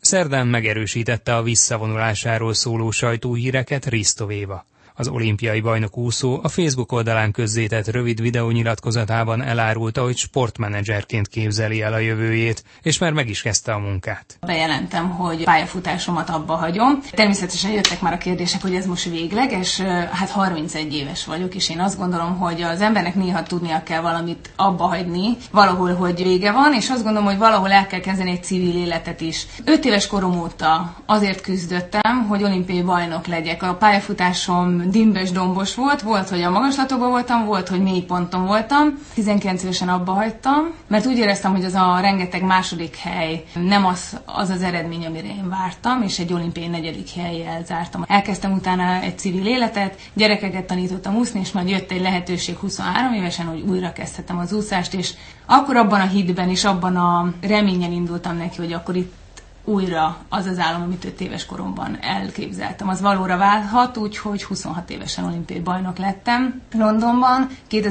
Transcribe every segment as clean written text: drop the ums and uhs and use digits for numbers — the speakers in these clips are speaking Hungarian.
Szerdán megerősítette a visszavonulásáról szóló sajtóhíreket Risto Véva. Az olimpiai bajnok úszó a Facebook oldalán közzétett rövid videónyilatkozatában elárulta, hogy sportmenedzserként képzeli el a jövőjét, és már meg is kezdte a munkát. Bejelentem, hogy pályafutásomat abba hagyom. Természetesen jöttek már a kérdések, hogy ez most végleges. Hát 31 éves vagyok, és én azt gondolom, hogy az embernek néha tudnia kell valamit abba hagyni, valahol, hogy vége van, és azt gondolom, hogy valahol el kell kezdeni egy civil életet is. 5 éves korom óta azért küzdöttem, hogy olimpiai bajnok legyek. A pályafutásom dimbes-dombos volt, hogy a magaslatokban voltam, volt, hogy mély ponton voltam. 19 évesen abba hagytam, mert úgy éreztem, hogy az a rengeteg második hely nem az eredmény, amire én vártam, és egy olimpiai 4. hellyel zártam. Elkezdtem utána egy civil életet, gyerekeket tanítottam úszni, és majd jött egy lehetőség 23 évesen, hogy újra kezdhetem az úszást, és akkor abban a hitben és abban a reményen indultam neki, hogy akkor itt újra az az álom, amit 5 éves koromban elképzeltem. Az valóra válhat, úgyhogy 26 évesen olimpiai bajnok lettem Londonban.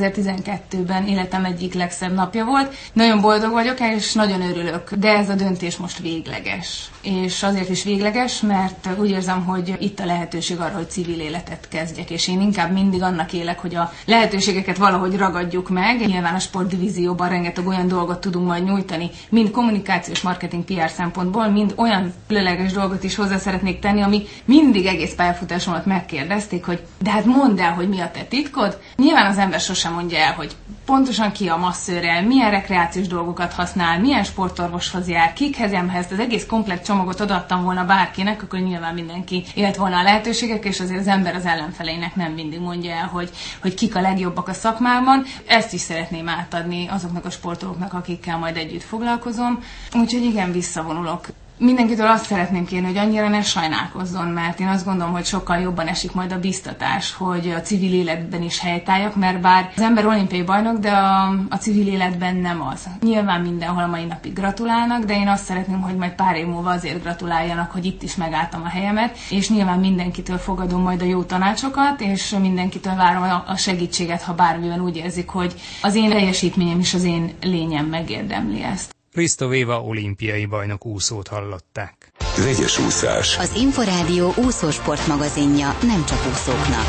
2012-ben életem egyik legszebb napja volt. Nagyon boldog vagyok, és nagyon örülök, de ez a döntés most végleges. És azért is végleges, mert úgy érzem, hogy itt a lehetőség arra, hogy civil életet kezdjek, és én inkább mindig annak élek, hogy a lehetőségeket valahogy ragadjuk meg. Nyilván a sportdivízióban rengeteg olyan dolgot tudunk majd nyújtani, mind kommunikációs, marketing, PR szempontból, mind olyan különleges dolgot is hozzá szeretnék tenni, ami mindig egész pályafutásomat megkérdezték, hogy de hát mondd el, hogy mi a te titkod. Nyilván az ember sosem mondja el, hogy pontosan ki a masszőre, milyen rekreációs dolgokat használ, milyen sportorvoshoz jár, kikhez jár, ha ezt az egész komplett csomagot odaadtam volna bárkinek, akkor nyilván mindenki élt volna a lehetőségek, és azért az ember az ellenfeleinek nem mindig mondja el, hogy kik a legjobbak a szakmában. Ezt is szeretném átadni azoknak a sportolóknak, akikkel majd együtt foglalkozom. Úgyhogy igen, visszavonulok. Mindenkitől azt szeretném kérni, hogy annyira ne sajnálkozzon, mert én azt gondolom, hogy sokkal jobban esik majd a biztatás, hogy a civil életben is helytálljak, mert bár az ember olimpiai bajnok, de a civil életben nem az. Nyilván mindenhol a mai napig gratulálnak, de én azt szeretném, hogy majd pár év múlva azért gratuláljanak, hogy itt is megálltam a helyemet, és nyilván mindenkitől fogadom majd a jó tanácsokat, és mindenkitől várom a segítséget, ha bármiben úgy érzik, hogy az én teljesítményem és az én lényem megérdemli ezt. Risto Véva olimpiai bajnok úszót hallották. Vegyes úszás. Az Inforádió úszósport magazinja nem csak úszóknak.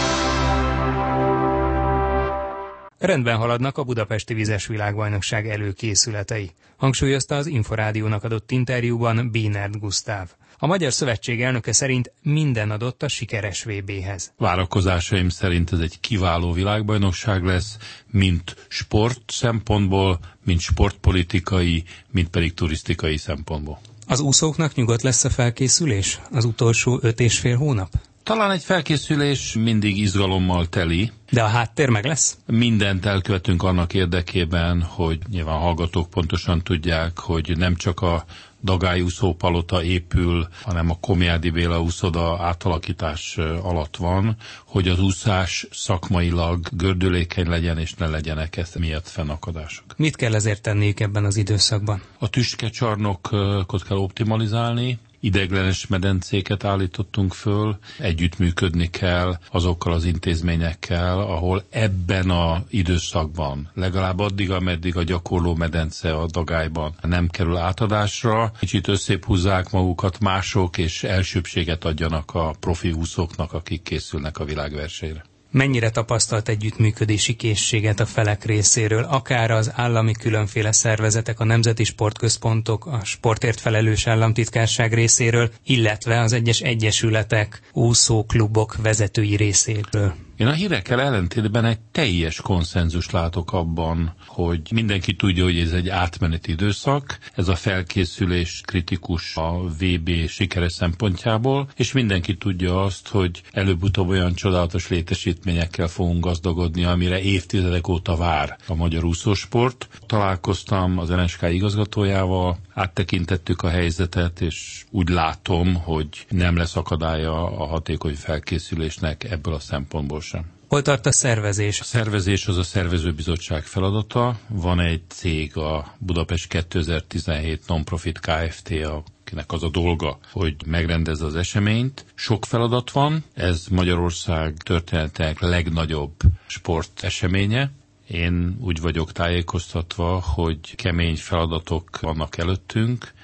Rendben haladnak a budapesti vizes világbajnokság előkészületei, hangsúlyozta az Inforádiónak adott interjúban Bénert Gusztáv. A Magyar Szövetség elnöke szerint minden adott a sikeres VB-hez. Várakozásaim szerint ez egy kiváló világbajnokság lesz, mint sport szempontból, mint sportpolitikai, mint pedig turisztikai szempontból. Az úszóknak nyugodt lesz a felkészülés? Az utolsó 5,5 hónap? Talán egy felkészülés mindig izgalommal teli. De a háttér meg lesz? Mindent elkövetünk annak érdekében, hogy nyilván hallgatók pontosan tudják, hogy nem csak a Dagály úszópalota épül, hanem a Komjádi Béla úszoda átalakítás alatt van, hogy az úszás szakmailag gördülékeny legyen, és ne legyenek ezt miatt fennakadások. Mit kell ezért tenniük ebben az időszakban? A tüskecsarnokot kell optimalizálni, ideiglenes medencéket állítottunk föl, együttműködni kell azokkal az intézményekkel, ahol ebben az időszakban, legalább addig, ameddig a gyakorló medence a Dagályban nem kerül átadásra, kicsit összébb húzzák magukat mások, és elsőbbséget adjanak a profi úszóknak, akik készülnek a világversenyre. Mennyire tapasztalt együttműködési készséget a felek részéről, akár az állami különféle szervezetek, a nemzeti sportközpontok, a sportért felelős államtitkárság részéről, illetve az egyes egyesületek, úszóklubok vezetői részéről? Én a hírekkel ellentétben egy teljes konszenzus látok abban, hogy mindenki tudja, hogy ez egy átmeneti időszak, ez a felkészülés kritikus a VB sikeres szempontjából, és mindenki tudja azt, hogy előbb-utóbb olyan csodálatos létesítményekkel fogunk gazdagodni, amire évtizedek óta vár a magyar úszósport. Találkoztam az NSK igazgatójával, áttekintettük a helyzetet, és úgy látom, hogy nem lesz akadálya a hatékony felkészülésnek ebből a szempontból sem. Hol tart a szervezés? A szervezés az a szervezőbizottság feladata. Van egy cég, a Budapest 2017 Non-Profit Kft., akinek az a dolga, hogy megrendezze az eseményt. Sok feladat van, ez Magyarország történetének legnagyobb sporteseménye. Én úgy vagyok tájékoztatva, hogy kemény feladatok vannak előttünk,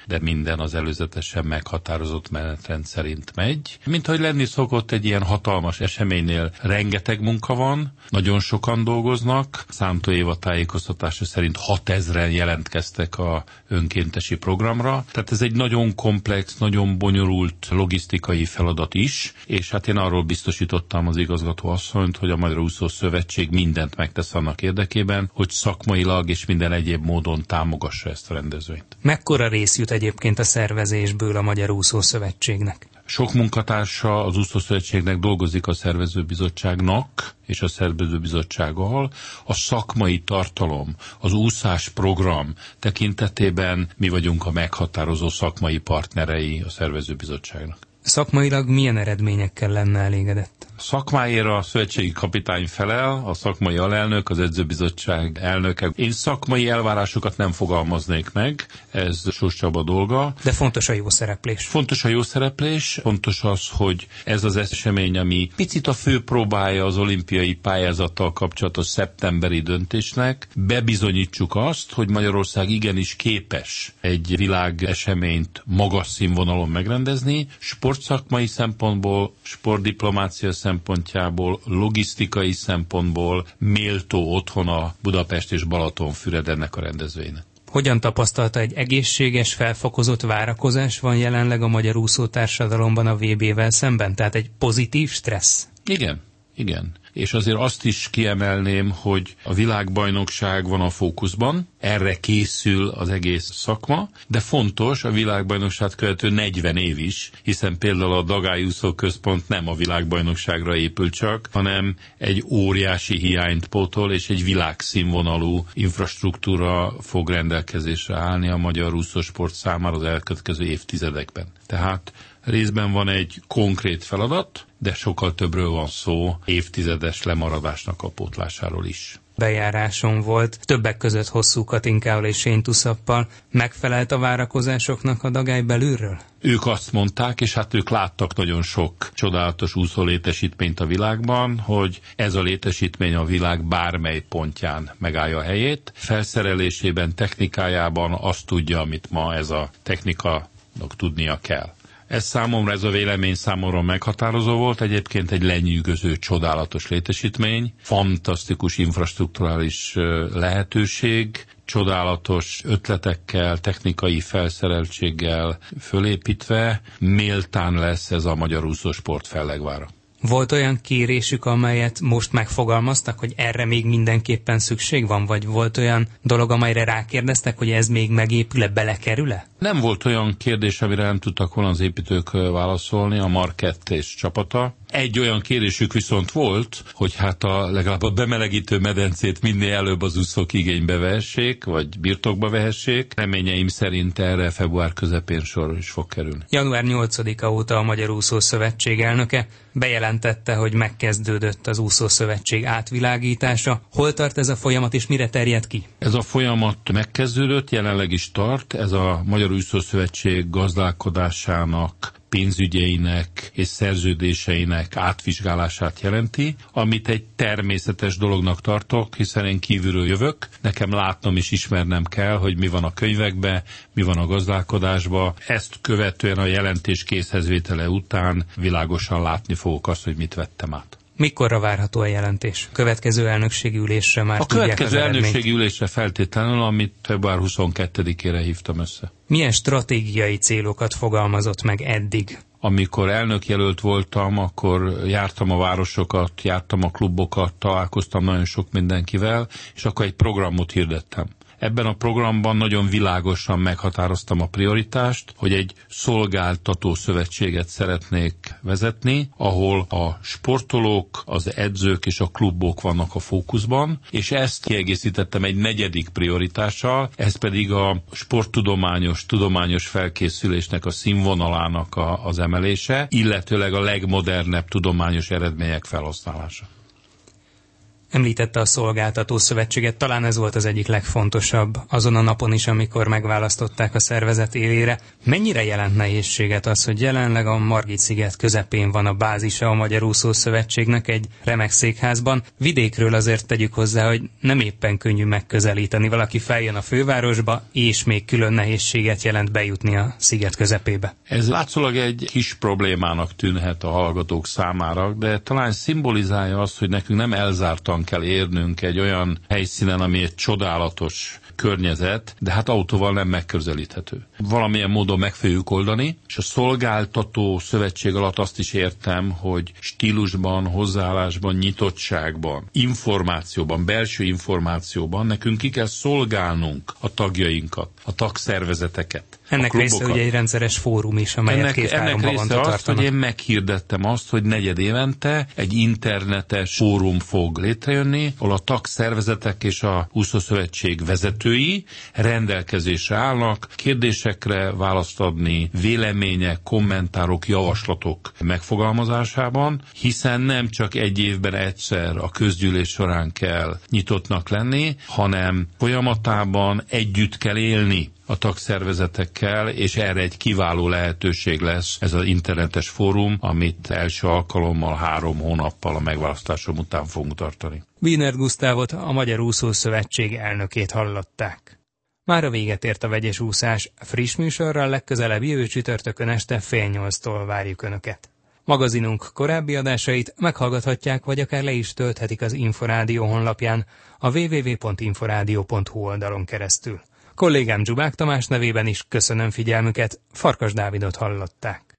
de minden az előzetesen meghatározott menetrend szerint megy. Mint hogy lenni szokott egy ilyen hatalmas eseménynél, rengeteg munka van, nagyon sokan dolgoznak. Szántó Éva tájékoztatása szerint 6000-en jelentkeztek a önkéntesi programra. Tehát ez egy nagyon komplex, nagyon bonyolult logisztikai feladat is, és hát én arról biztosítottam az igazgató asszonyt, hogy a Magyar Úszó Szövetség mindent megtesz annak érdekében, hogy szakmailag és minden egyéb módon támogassa ezt a rendezvényt. Mekkora rész jut egyébként a szervezésből a Magyar Úszó Szövetségnek? Sok munkatársa az Úszószövetségnek dolgozik a szervezőbizottságnak és a szervezőbizottsággal. A szakmai tartalom, az úszás program tekintetében mi vagyunk a meghatározó szakmai partnerei a szervezőbizottságnak. Szakmailag milyen eredményekkel lenne elégedett? Szakmáért a szövetségi kapitány felel, a szakmai alelnök, az edzőbizottság elnöke. Én szakmai elvárásokat nem fogalmaznék meg, ez Sós Csaba dolga. De fontos a jó szereplés. Fontos a jó szereplés, fontos az, hogy ez az esemény, ami picit a fő próbája az olimpiai pályázattal kapcsolatos szeptemberi döntésnek, bebizonyítsuk azt, hogy Magyarország igenis képes egy világeseményt magas színvonalon megrendezni, sportszakmai szempontból, sportdiplomácia szempontjából, logisztikai szempontból méltó otthona Budapest és Balatonfüred ennek a rendezvénynek. Hogyan tapasztalta, egy egészséges, felfokozott várakozás van jelenleg a magyar úszótársadalomban a VB-vel szemben? Tehát egy pozitív stressz? Igen. És azért azt is kiemelném, hogy a világbajnokság van a fókuszban, erre készül az egész szakma, de fontos a világbajnokságot követő 40 év is, hiszen például a Dagály Úszó Központ nem a világbajnokságra épül csak, hanem egy óriási hiányt pótol, és egy világszínvonalú infrastruktúra fog rendelkezésre állni a magyar úszósport számára az elkövetkező évtizedekben. Tehát részben van egy konkrét feladat, de sokkal többről van szó, évtizedes lemaradásnak a pótlásáról is. Bejáráson volt, többek között Hosszú Katinkával és Sénytuszappal. Megfelelt a várakozásoknak a Dagály belülről? Ők azt mondták, és hát ők láttak nagyon sok csodálatos úszó létesítményt a világban, hogy ez a létesítmény a világ bármely pontján megállja a helyét. Felszerelésében, technikájában azt tudja, amit ma ez a technika tudnia kell. Ez a vélemény számomra meghatározó volt, egyébként egy lenyűgöző, csodálatos létesítmény, fantasztikus infrastrukturális lehetőség, csodálatos ötletekkel, technikai felszereltséggel fölépítve, méltán lesz ez a magyar úszósport fellegvára. Volt olyan kérésük, amelyet most megfogalmaztak, hogy erre még mindenképpen szükség van? Vagy volt olyan dolog, amelyre rákérdeztek, hogy ez még megépül-e, belekerül-e? Nem volt olyan kérdés, amire nem tudtak volna az építők válaszolni, a Markett és csapata. Egy olyan kérésük viszont volt, hogy hát legalább a bemelegítő medencét minél előbb az úszók igénybe vehessék, vagy birtokba vehessék. Reményeim szerint erre február közepén sor is fog kerülni. Január 8-a óta a Magyar Úszó Szövetség elnöke bejelentette, hogy megkezdődött az Úszó Szövetség átvilágítása. Hol tart ez a folyamat, és mire terjed ki? Ez a folyamat megkezdődött, jelenleg is tart. Ez a Magyar Úszó Szövetség gazdálkodásának, pénzügyeinek és szerződéseinek átvizsgálását jelenti, amit egy természetes dolognak tartok, hiszen én kívülről jövök, nekem látnom és ismernem kell, hogy mi van a könyvekben, mi van a gazdálkodásban. Ezt követően a jelentés készhezvétele után világosan látni fogok azt, hogy mit vettem át. Mikorra várható a jelentés? Következő elnökségi ülésre már tudják az következő eredményt? elnökségi ülésre feltétlenül, amit február 22-ére hívtam össze. Milyen stratégiai célokat fogalmazott meg eddig? Amikor elnökjelölt voltam, akkor jártam a városokat, jártam a klubokat, találkoztam nagyon sok mindenkivel, és akkor egy programot hirdettem. Ebben a programban nagyon világosan meghatároztam a prioritást, hogy egy szolgáltató szövetséget szeretnék vezetni, ahol a sportolók, az edzők és a klubok vannak a fókuszban, és ezt kiegészítettem egy negyedik prioritással, ez pedig a tudományos felkészülésnek a színvonalának az emelése, illetőleg a legmodernebb tudományos eredmények felhasználása. Említette a Szolgáltató Szövetséget, talán ez volt az egyik legfontosabb azon a napon is, amikor megválasztották a szervezet élére. Mennyire jelent nehézséget az, hogy jelenleg a Margit-sziget közepén van a bázisa a Magyar Úszó Szövetségnek egy remek székházban? Vidékről azért tegyük hozzá, hogy nem éppen könnyű megközelíteni. Valaki feljön a fővárosba, és még külön nehézséget jelent bejutni a sziget közepébe. Ez látszólag egy kis problémának tűnhet a hallgatók számára, de talán szimbolizálja azt, hogy nekünk nem elzártan kell érnünk egy olyan helyszínen, ami egy csodálatos környezet, de hát autóval nem megközelíthető. Valamilyen módon meg fogjuk oldani, és a Szolgáltató Szövetség alatt azt is értem, hogy stílusban, hozzáállásban, nyitottságban, információban, belső információban nekünk ki kell szolgálnunk a tagjainkat, a tagszervezeteket. Ennek része ugye egy rendszeres fórum is, amelyet 2-3 havonta tartanak. Hogy én meghirdettem azt, hogy negyedévente egy internetes fórum fog létrejönni, ahol a tagszervezetek és a úszószövetség vezetői rendelkezésre állnak, kérdésekre választ adni, vélemények, kommentárok, javaslatok megfogalmazásában, hiszen nem csak egy évben egyszer a közgyűlés során kell nyitottnak lenni, hanem folyamatában együtt kell élni a tagszervezetekkel, és erre egy kiváló lehetőség lesz ez az internetes fórum, amit első alkalommal 3 hónappal a megválasztásom után fogunk tartani. Wienert Gusztávot, a Magyar Úszó Szövetség elnökét hallották. Mára véget ért a Vegyes Úszás. Friss műsorral legközelebb jövő csütörtökön este 7:30-tól várjuk Önöket. Magazinunk korábbi adásait meghallgathatják, vagy akár le is tölthetik az Inforádió honlapján, a www.inforadio.hu oldalon keresztül. Kollégám Zsubák Tamás nevében is köszönöm figyelmüket, Farkas Dávidot hallották.